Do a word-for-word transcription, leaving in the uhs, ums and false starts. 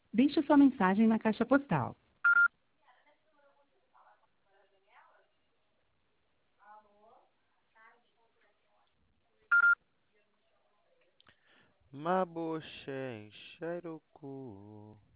Deixe sua mensagem na caixa postal. Maboche, encher o cu.